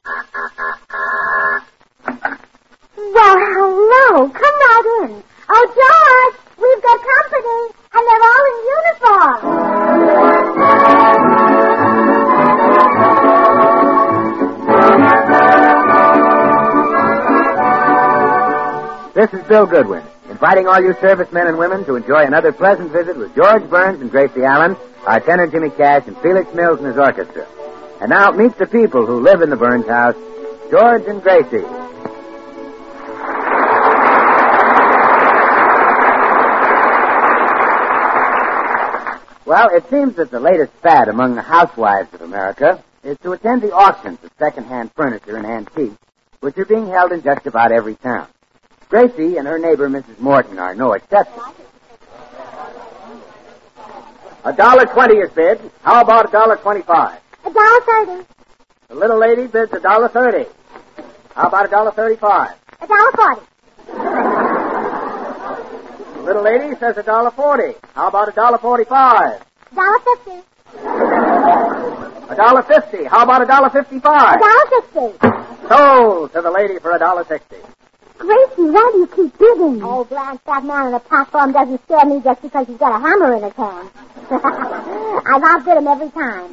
Well, hello. Come right in. Oh, George, we've got company, and they're all in uniform. This is Bill Goodwin, inviting all you servicemen and women to enjoy another pleasant visit with George Burns and Gracie Allen, our tenor Jimmy Cash, and Felix Mills and his orchestra. And now meet the people who live in the Burns house, George and Gracie. Well, it seems that the latest fad among the housewives of America is to attend the auctions of second-hand furniture and antiques, which are being held in just about every town. Gracie and her neighbor, Mrs. Morton, are no exception. $1.20 is bid. How about $1.25? $1.30. The little lady bids $1.30. How about $1.35? $1.40. The little lady says $1.40. How about $1.45? $1.50. $1.50. How about $1.55? $1.60. Sold to the lady for $1.60. Gracie, why do you keep bidding? Oh, Blanche, that man on the platform doesn't scare me just because he's got a hammer in his hand. I've outbid him every time.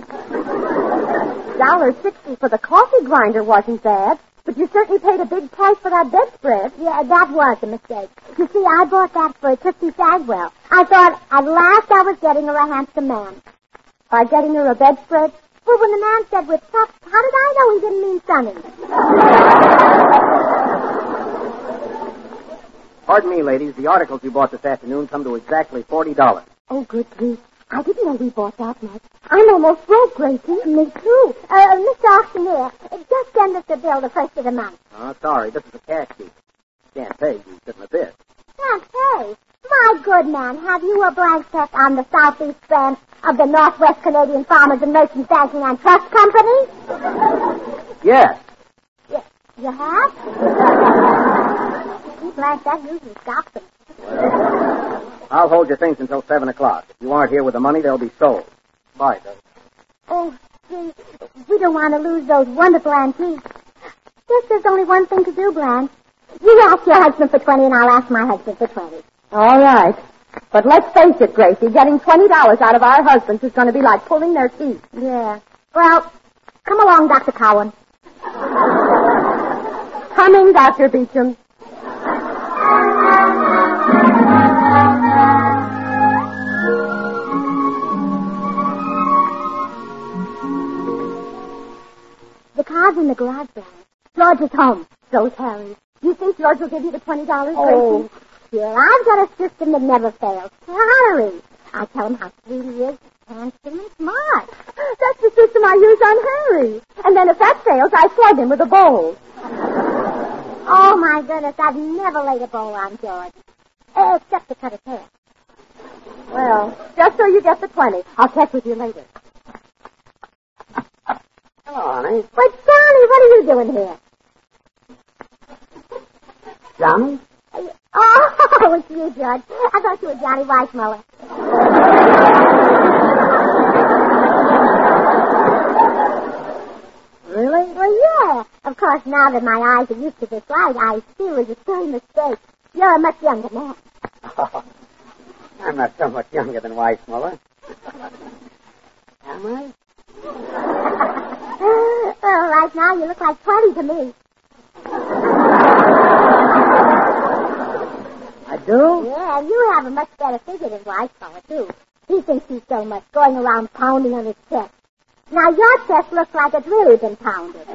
$1.60 for the coffee grinder wasn't bad, but you certainly paid a big price for that bedspread. Yeah, that was a mistake. You see, I bought that for Trixie Sagwell. I thought at last I was getting her a handsome man. By getting her a bedspread? Well, when the man said with pups, how did I know he didn't mean Sonny? Pardon me, ladies. The articles you bought this afternoon come to exactly $40. Oh, good grief. I didn't know we bought that much. I'm almost broke, Gracie. Me too. Mr. Auctioneer, just send us the bill the first of the month. Oh, sorry. This is a cash deal. Can't pay. You sit in a bid. Can't pay? My good man, have you a blank check on the southeast branch of the Northwest Canadian Farmers and Merchants Banking and Trust Company? Yes. You have? Blank, that usually stops them. I'll hold your things until 7 o'clock. If you aren't here with the money, they'll be sold. Bye, Doug. Oh, gee, we don't want to lose those wonderful antiques. Guess there's only one thing to do, Blanche. You ask your husband for 20, and I'll ask my husband for 20. All right. But let's face it, Gracie, getting $20 out of our husbands is going to be like pulling their teeth. Yeah. Well, come along, Dr. Cowan. Coming, Dr. Beecham. The car's in the garage, Blanche. George is home. So's Harry. You think George will give you the $20, Gracie? Oh, sure. I've got a system that never fails. Harry. I'll tell him how sweet he is, handsome and smart. That's the system I use on Harry. And then if that fails, I slug him with a bowl. Oh, my goodness, I've never laid a bowl on George. Except to cut his hair. Well, just so you get the 20. I'll check with you later. Hello, honey. But, Johnny, what are you doing here? Johnny? Oh, it's you, George. I thought you were Johnny Weissmuller. Really? Well, yeah. Of course, now that my eyes are used to this light, I see it was a silly mistake. You're a much younger man. Oh, I'm not so much younger than Weissmuller. Am I? Well, right now you look like 20 to me. I do? Yeah, and you have a much better figure than Weissmuller, too. He thinks he's so much, going around pounding on his chest. Now, your chest looks like it's really been pounded.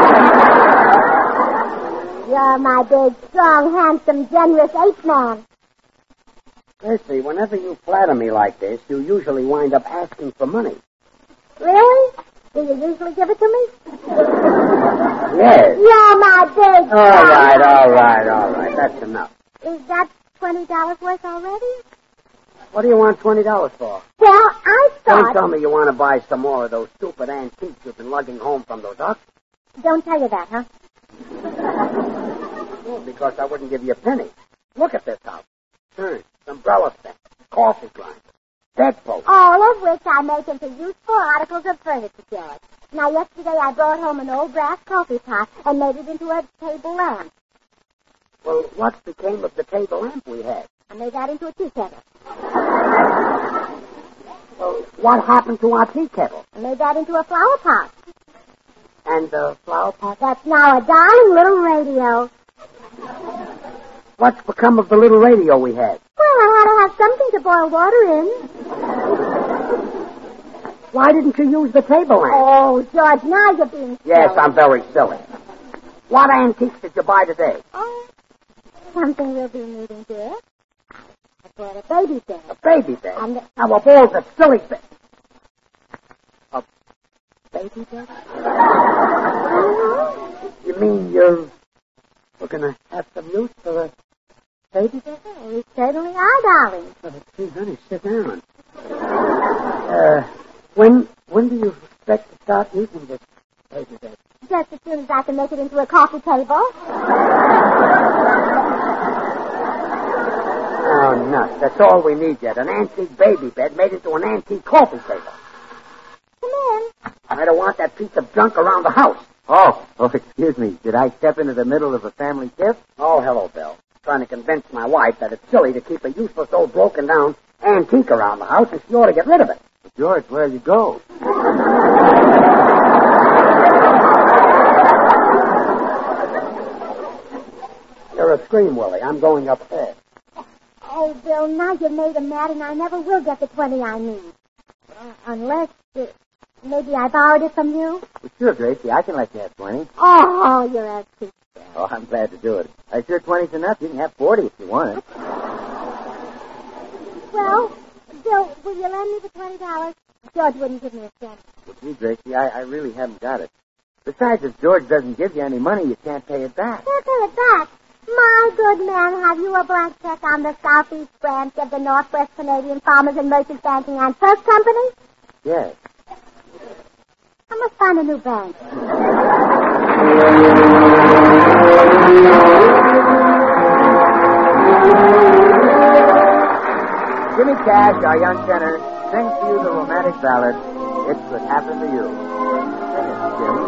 You're my big, strong, handsome, generous ape man. Gracie, whenever you flatter me like this, you usually wind up asking for money. Really? Do you usually give it to me? Yes. You're my big, All right. That's enough. Is that $20 worth already? What do you want $20 for? Well, I Don't thought... tell me you want to buy some more of those stupid antiques you've been lugging home from those auctions. Don't tell you that, huh? Well, because I wouldn't give you a penny. Look at this house. Turn, umbrella stand, coffee grinder, bedpost. All of which I make into useful articles of furniture, George. Now, yesterday I brought home an old brass coffee pot and made it into a table lamp. Well, what became of the table lamp we had? I made that into a tea kettle. Well, what happened to our tea kettle? I made that into a flower pot. And the flower pot? That's now a darling little radio. What's become of the little radio we had? Well, I had to have something to boil water in. Why didn't you use the table lamp? Oh, George, now you're being silly. Yes, I'm very silly. What antiques did you buy today? Oh, something we'll be needing, dear. I bought a baby bed. A baby bed? And now, of all the silly things. A baby bed? You mean we're going to have some use for a baby bed? Oh, we certainly are, darling. Gee, honey, sit down. When do you expect to start using this baby bed? Just as soon as I can make it into a coffee table. Oh, nuts. That's all we need yet. An antique baby bed made into an antique coffee table. Come in. I don't want that piece of junk around the house. Oh, excuse me. Did I step into the middle of a family tiff? Oh, hello, Bill. Trying to convince my wife that it's silly to keep a useless old broken-down antique around the house and she ought to get rid of it. George, where'll you go? You're a scream, Willie. I'm going upstairs. Oh, Bill, now you've made him mad, and I never will get the 20 I need. Unless, maybe I borrowed it from you? Well, sure, Gracie. I can let you have 20. Oh, you're a sweet girl. Oh, I'm glad to do it. I sure 20's enough. You can have 40 if you want it. Well, Bill, will you lend me the $20? George wouldn't give me a cent. Well, gee, Gracie, I really haven't got it. Besides, if George doesn't give you any money, you can't pay it back. Can't pay it back. My good man, have you a blank check on the Southeast branch of the Northwest Canadian Farmers and Merchants Banking and Trust Company? Yes. I must find a new bank. Jimmy Cash, our young tenor, sings to you the romantic ballad, It Could Happen to You. Sing it, Jimmy.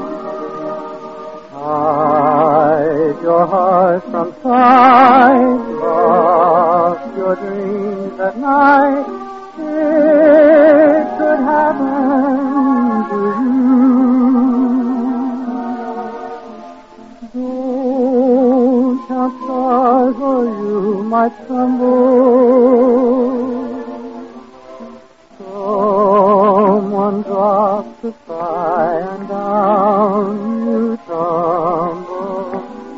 Hide your heart from sight, lost your dreams at night. It could happen to you. Don't count stars or you might stumble. Someone drops the sky and down you tumble.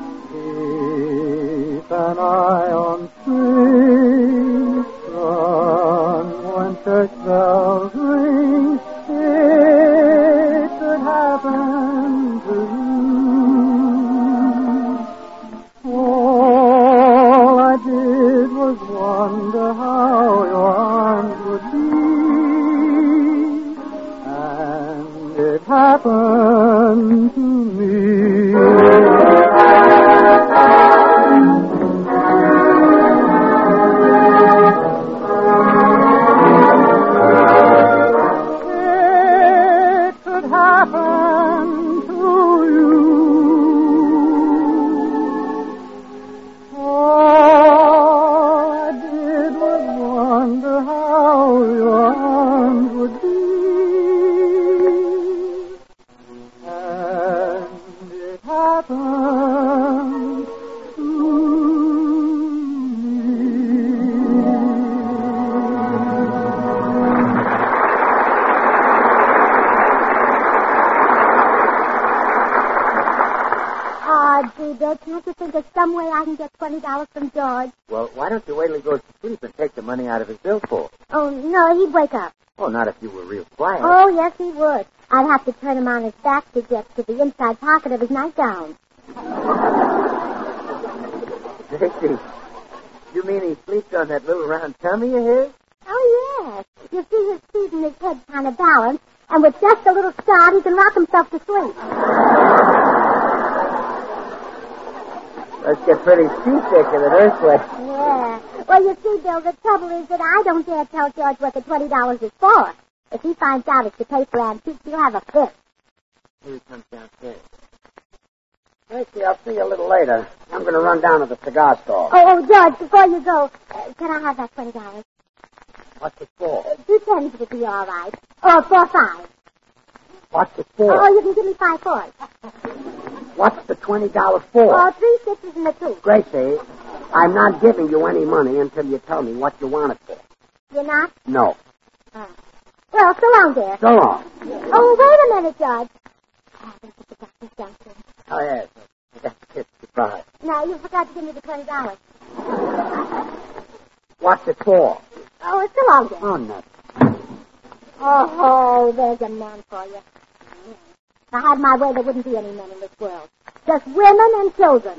Keep an eye on spring, sun when church bells ring. It could happen to you. All I did was wonder how your arms would be. It happened to me. It could happen to you. All I did was wonder how your arms would be. Happened to me. Can't you think of some way I can get $20 from George? Well, why don't you wait till he goes to sleep and take the money out of his billfold? Oh, no, he'd wake up. Oh, not if you were real quiet. Oh, yes, he would. I'd have to turn him on his back to get to the inside pocket of his nightgown. Gracie, you mean he sleeps on that little round tummy of his? Oh, yes. You see his feet and his head kind of balanced, and with just a little start, he can rock himself to sleep. Must get pretty seasick in an earthquake. Yeah. Well, you see, Bill, the trouble is that I don't dare tell George what the $20 is for. If he finds out it's to pay for antiques, he'll have a fit. Here he comes downstairs. Tracy, I'll see you a little later. I'm going to run down to the cigar store. Oh, George, before you go, can I have that $20? What's it for? 2 cents would be all right. Or 4 5. What's it for? Oh, you can give me 5 4s. What's the $20 for? Oh, 3 6s and a 2. Gracie, I'm not giving you any money until you tell me what you want it for. You're not? No. Oh. Well, so long, dear. So long. Oh, wait a minute, George. I think you forgot this junction. Oh, yes. That's a kiss goodbye. No, you forgot to give me the $20. What's it for? Oh, so long, dear. Oh, no. Oh, there's a man for you. If I had my way, there wouldn't be any men in this world. Just women and children.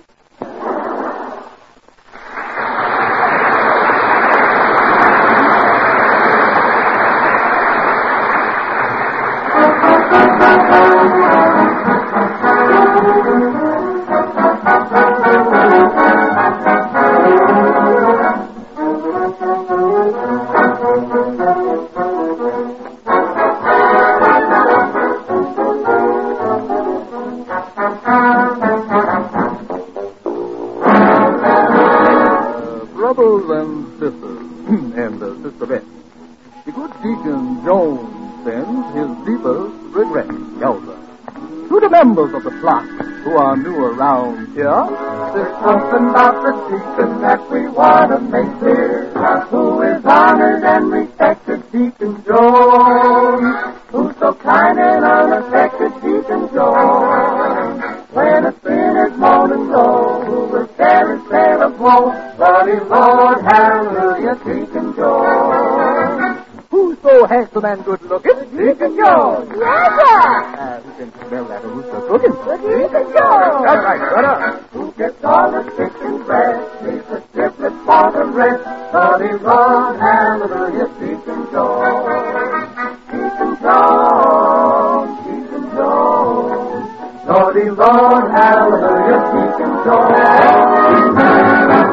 Brothers and sisters, and sisterettes, the good Deacon Jones sends his deepest regrets. Yowza. To the members of the flock who are new around here, there's something about the deacon that we want to make clear. Who is honored and respected Deacon Jones, who's so kind and unaffected Deacon Jones. When a sinner's moan and groan, who will share his share of woe, Lordy Lord, hallelujah, Deacon Jones. Who's so handsome and good-looking? Deacon Jones. Yes, sir. Who can smell that who's so cooking? Deacon Jones. That's right, brother. Who gets all the chicken breast, leaves the triplets for the rest, Lordy Lord, hallelujah, Deacon Jones. Deacon Jones, Deacon Jones. Lordy Lord, hallelujah, Deacon Jones.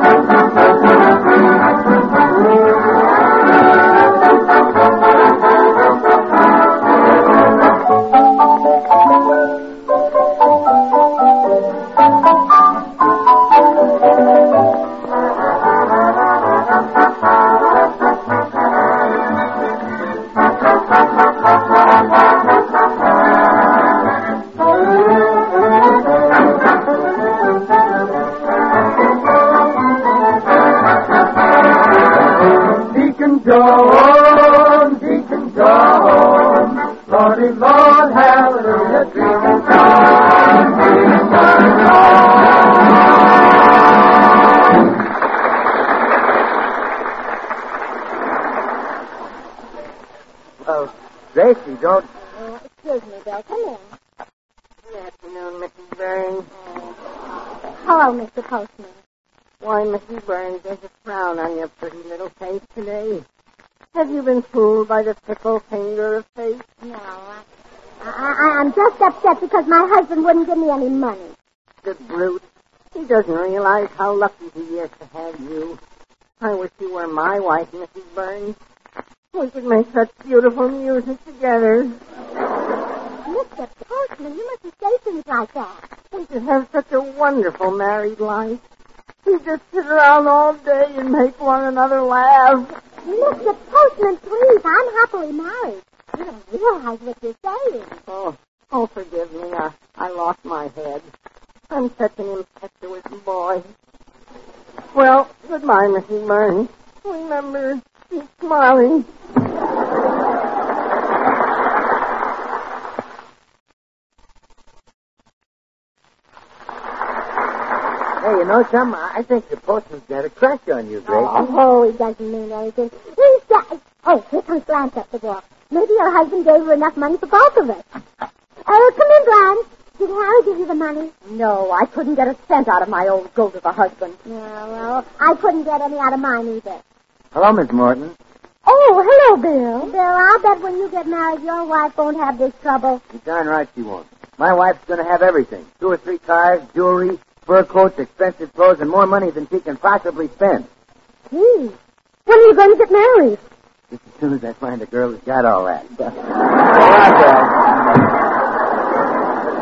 Jones, Deacon Jones, Lordy Lord, hallelujah, Deacon Jones, Deacon Jones. Well, Gracie, don't... Oh, excuse me, Bill. Come in. Good afternoon, Mrs. Burns. Hello, Mr. Postman. Why, Mrs. Burns, there's a frown on your pretty little face today. Have you been fooled by the fickle finger of fate? No, I'm just upset because my husband wouldn't give me any money. The brute. He doesn't realize how lucky he is to have you. I wish you were my wife, Mrs. Burns. We could make such beautiful music together. Mr. Postman, you mustn't say things like that. We could have such a wonderful married life. We just sit around all day and make one another laugh. Mr. Postman, please, I'm happily married. You don't realize what you're saying. Oh, forgive me. I lost my head. I'm such an impetuous boy. Well, goodbye, Mrs. Burns. Remember, keep smiling. Hey, you know something? I think the postman's got a crush on you, Gracie. Oh, he doesn't mean anything. He's just... Oh, here comes Blanche up the walk. Maybe your husband gave her enough money for both of us. Oh, come in, Blanche. Did Harry give you the money? No, I couldn't get a cent out of my old goat of a husband. Yeah, well, I couldn't get any out of mine either. Hello, Miss Morton. Oh, hello, Bill. Bill, I'll bet when you get married, your wife won't have this trouble. You're darn right she won't. My wife's going to have everything. 2 or 3 cars, jewelry, fur coats, expensive clothes, and more money than she can possibly spend. Gee, when are you going to get married? Just as soon as I find a girl who's got all that.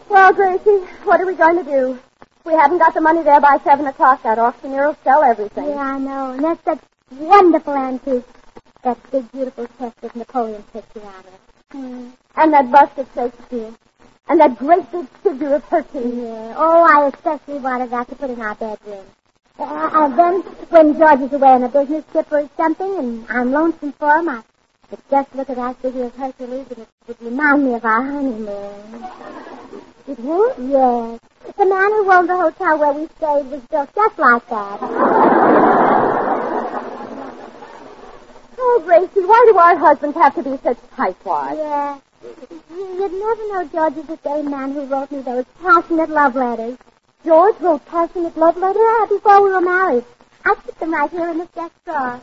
Well, Gracie, what are we going to do? If we haven't got the money there by 7 o'clock, that auctioneer will sell everything. Yeah, I know. And that's that wonderful antique. That big, beautiful chest with Napoleon picture out of it. And that bust of Shakespeare. And that great big figure of Hercules. Yeah. Oh, I especially wanted that to put in our bedroom. And then, when George is away on a business trip or something, and I'm lonesome for him, I could just look at that figure of Hercules, and it would remind me of our honeymoon. It would? Yes. The man who owned the hotel where we stayed was built just like that. Oh, Gracie, why do our husbands have to be such tightwads? Yeah. You'd never know George is the same man who wrote me those passionate love letters. George wrote passionate love letters? Yeah, before we were married. I keep them right here in this desk drawer.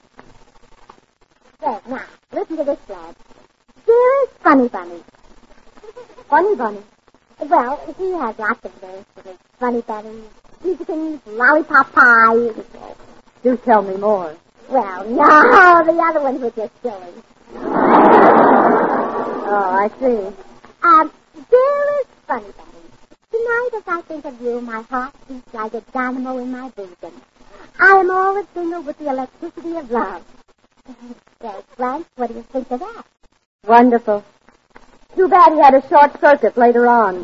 There, now, listen to this, lad. Dearest Funny Bunny. Funny Bunny? Well, he has lots of names for me. Funny Bunny, Peekins, Lollipop Pie. Do tell me more. Well, no, the other ones were just silly. Oh, I see. Dearest Funny Bunny. Tonight, as I think of you, my heart beats like a dynamo in my bosom. I am all a-tingle with the electricity of love. Say, Blanche, what do you think of that? Wonderful. Too bad he had a short circuit later on.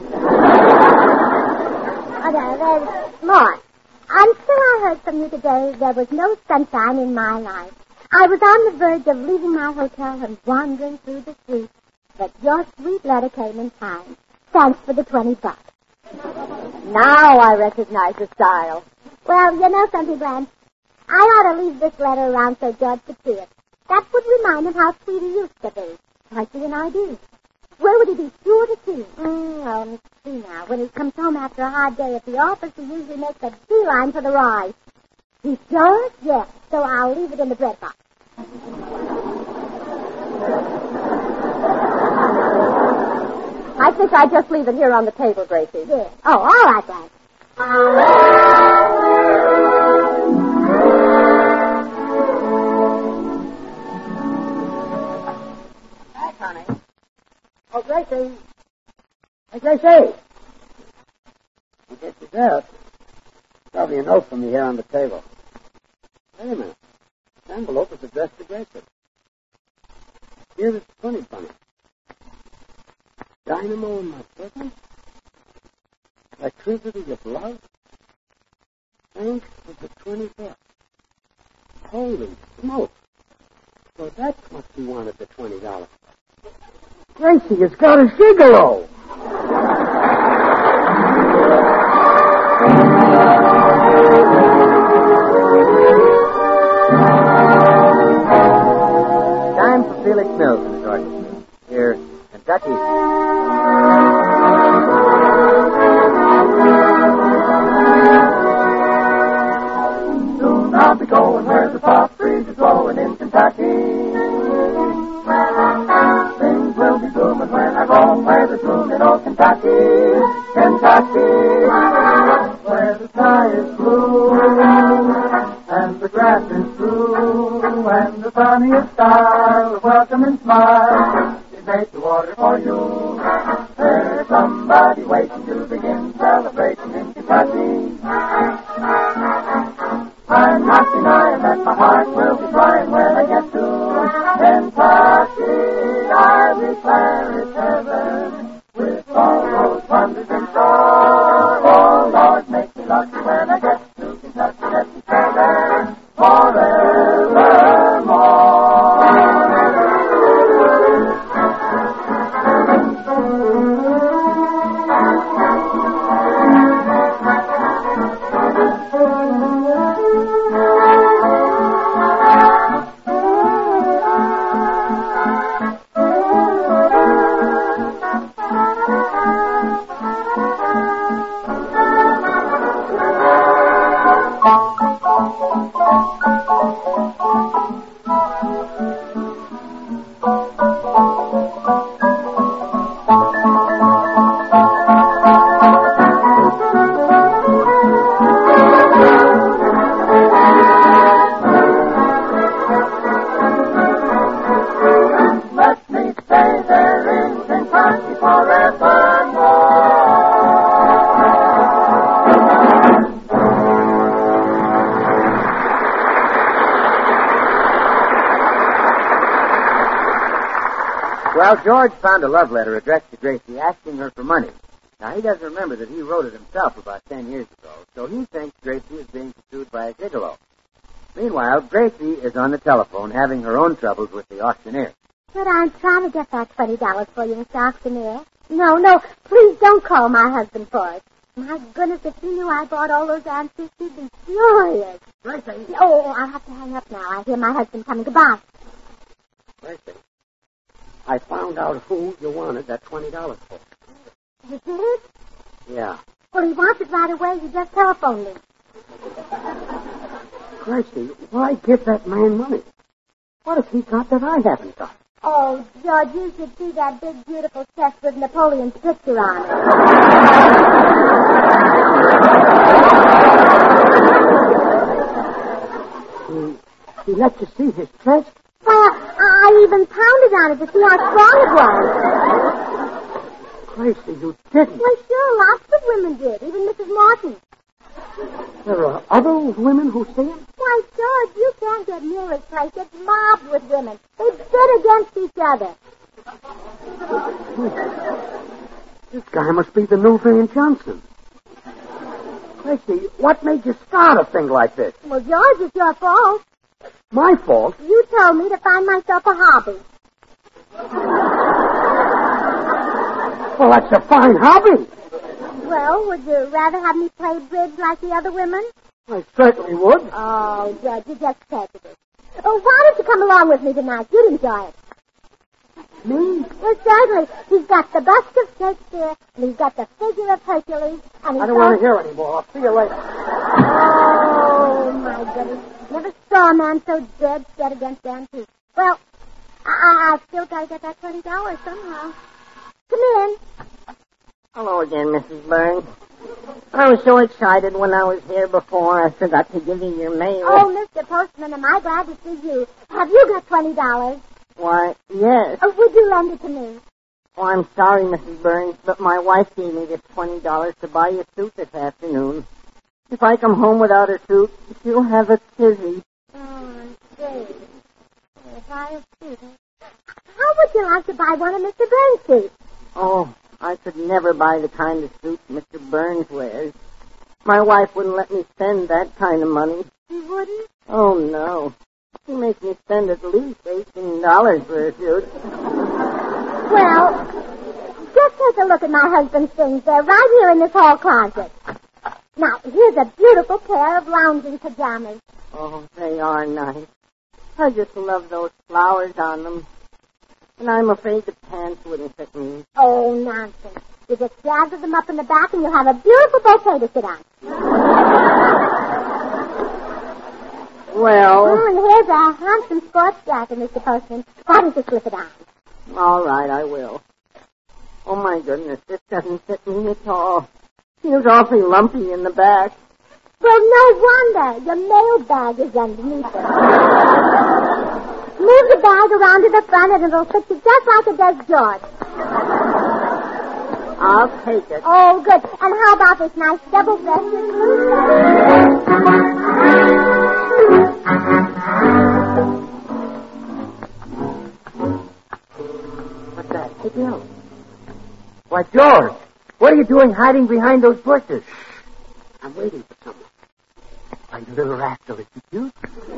Oh, no, there's more. Until I heard from you today, there was no sunshine in my life. I was on the verge of leaving my hotel and wandering through the streets, but your sweet letter came in time. Thanks for the $20. Now I recognize the style. Well, you know something, Blanche? I ought to leave this letter around so George could see it. That would remind him how sweet he used to be. I see an idea. Where would he be sure to see? Well, let's see now. When he comes home after a hard day at the office, he usually makes a beeline for the rise. He does? Yes. So I'll leave it in the bread box. I think I just leave it here on the table, Gracie. Yeah. Oh, all right, Blanche. Hi, honey. Oh, Gracie. Hey, Gracie. I guess it's out. Probably a note from me here on the table. Wait a minute. The envelope is addressed to Gracie. Here is Funny Bunny. Dynamo in my bosom? Electricity of love? Thanks for the $20. Holy smoke. So that's what she wanted the $20. Gracie has got a gigolo. Time for Felix Mills and his orchestra. Here, Kentucky. Soon I'll be going where the pop breeze is blowing in Kentucky. Things will be booming when I go where there's room in old Kentucky. Kentucky, where the sky is blue and the grass is blue and the sunniest stars will welcome and smile. It makes the water for you. There's somebody waiting to begin celebrating in Kentucky. I'm not denying that my heart will be crying when I get to Kentucky. I declare it's heaven with all those wonders in store. Oh, Lord, make me lucky when I get to Kentucky. Let me stay there forevermore. Well, George found a love letter addressed to Gracie asking her for money. Now, he doesn't remember that he wrote it himself about 10 years ago, so he thinks Gracie is being pursued by a gigolo. Meanwhile, Gracie is on the telephone having her own troubles with the auctioneer. But I'm trying to get that $20 for you, Mr. Auctioneer. No, please don't call my husband for it. My goodness, if he knew I bought all those antiques, he'd be furious. Gracie. Oh, I'll have to hang up now. I hear my husband coming. Goodbye. Gracie, I found out who you wanted that $20 for. You did? Yeah. Well, he wants it right away. He just telephoned me. Gracie, why give that man money? What has he got that I haven't got? Oh, George, you should see that big, beautiful chest with Napoleon's picture on it. He let you see his chest? Well, I even pounded on it to see how strong it was. Gracie, you didn't. Well, sure, lots of women did, even Mrs. Martin. There are other women who see him? Why, George, you can't get near his place. It's mobbed with women. They bid against each other. This guy must be the new Van Johnson. Gracie, what made you start a thing like this? Well, George, it's your fault. My fault? You told me to find myself a hobby. Well, that's a fine hobby. Well, would you rather have me play bridge like the other women? I certainly would. Oh, Judge, you just prejudice. Oh, why don't you come along with me tonight? You'd enjoy it. Me? Well, certainly. He's got the bust of Shakespeare, and he's got the figure of Hercules, and I don't want to hear any more. I'll see you later. Oh, my goodness. Never saw a man so dead set against antiques. Well, I've still got to get that $20 somehow. Come in. Hello again, Mrs. Burns. I was so excited when I was here before, I forgot to give you your mail. Oh, Mr. Postman, am I glad to see you. Have you got $20? Why, yes. Oh, would you lend it to me? Oh, I'm sorry, Mrs. Burns, but my wife gave me this $20 to buy you a suit this afternoon. If I come home without a suit, you'll have a tizzy. Oh, I see. If I have suit. How would you like to buy one of Mr. Burns' suits? Oh, I could never buy the kind of suit Mr. Burns wears. My wife wouldn't let me spend that kind of money. You wouldn't? Oh, no. She makes me spend at least $18 for a suit. Well, just take a look at my husband's things. They're right here in this hall closet. Now, here's a beautiful pair of lounging pajamas. Oh, they are nice. I just love those flowers on them. And I'm afraid the pants wouldn't fit me. Oh, nonsense. You just gather them up in the back and you'll have a beautiful bouquet to sit on. Well... Oh, and here's a handsome sports jacket, Mr. Postman. Why don't you slip it on? All right, I will. Oh, my goodness, this doesn't fit me at all. Feels awfully lumpy in the back. Well, no wonder. Your mail bag is underneath it. Move the bag around to the front and it'll fit you just like it does George. I'll take it. Oh, good. And how about this nice double-breasted blue What's that? Hey, Bill. Why, George, what are you doing hiding behind those bushes? I'm waiting for someone. Why, you little rascal, is he cute?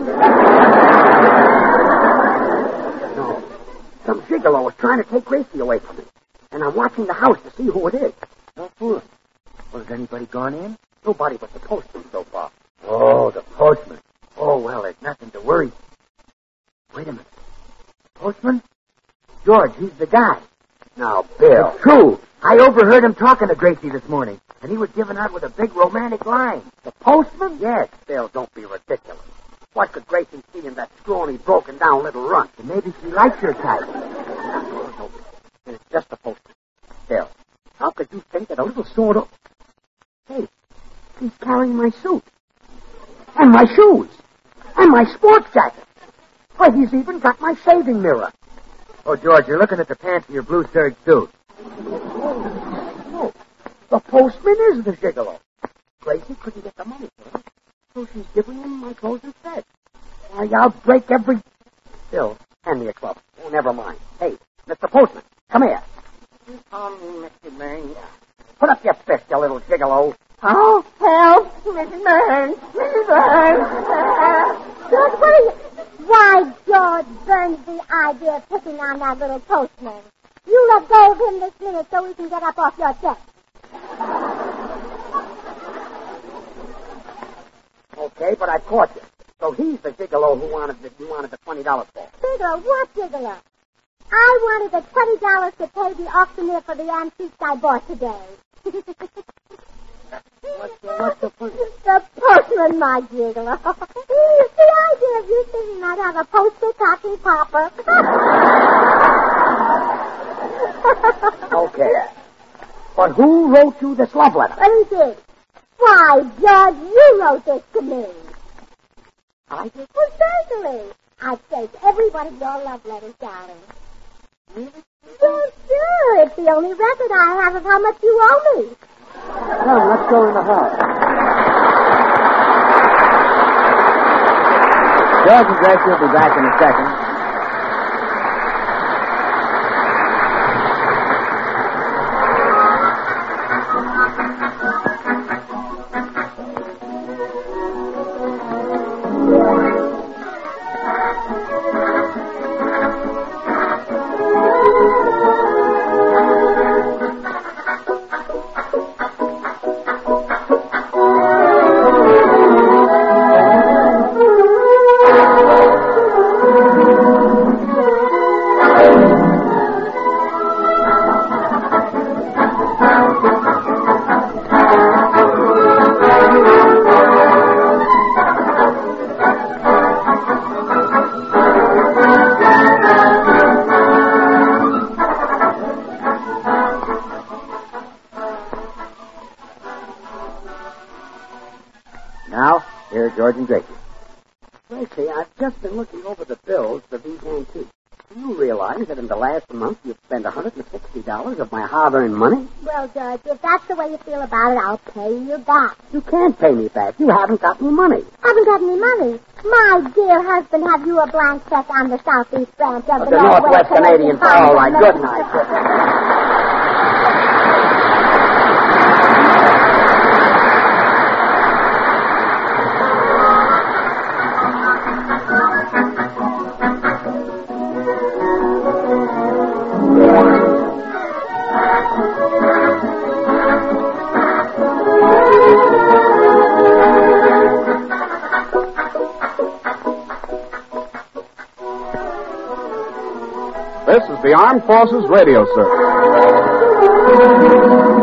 No. Some gigolo was trying to take Gracie away from me. And I'm watching the house to see who it is. No fooling. Well, has anybody gone in? Nobody but the postman so far. Oh, the postman. Oh, well, there's nothing to worry. Wait a minute. Postman? George, he's the guy. Now, Bill. It's true. I overheard him talking to Gracie this morning, and he was giving out with a big romantic line. The postman? Yes. Bill, don't be ridiculous. What could Gracie see in that scrawny, broken-down little runt? And maybe she likes your type. No, it's just the postman. Bill, how could you think that a little sort of... Hey, he's carrying my suit. And my shoes. And my sports jacket. Why, he's even got my shaving mirror. Oh, George, you're looking at the pants of your blue serge suit. Oh, the postman is the gigolo. Gracie couldn't get the money for him, so she's giving him my clothes instead. Why, I'll break every... Bill, hand me a club. Oh, never mind. Hey, Mr. Postman, come here. Mr. Burns. Put up your fist, you little gigolo. Oh, help! Mrs. Burns! Mrs. Burns! George, what are you... Why, George Burns, the idea of picking on that little postman. You let go of him this minute so we can get up off your chest. Okay, but I caught you. So he's the gigolo who wanted the $20 for. Gigolo? What gigolo? I wanted the $20 to pay the auctioneer for the antiques I bought today. What's the point? The postman, my gigolo. The idea of you thinking I'd have a postal copy popper. Okay. But who wrote you this love letter? What is it? Why, George, you wrote this to me. I did? Well, certainly. I've saved every one of your love letters, darling. Really? Well, sure. It's the only record I have of how much you owe me. Come, let's go in the house. George and Gracie will be back in a second. Now, here's George and Gracie. Gracie, I've just been looking over the bills for these antiques. Do you realize that in the last month you've spent $160 of my hard-earned money? Well, George, if that's the way you feel about it, I'll pay you back. You can't pay me back. You haven't got any money. Haven't got any money. My dear husband, have you a blank check on the southeast branch of The Northwest Canadian. All right, good night. Good night. This is the Armed Forces Radio Service.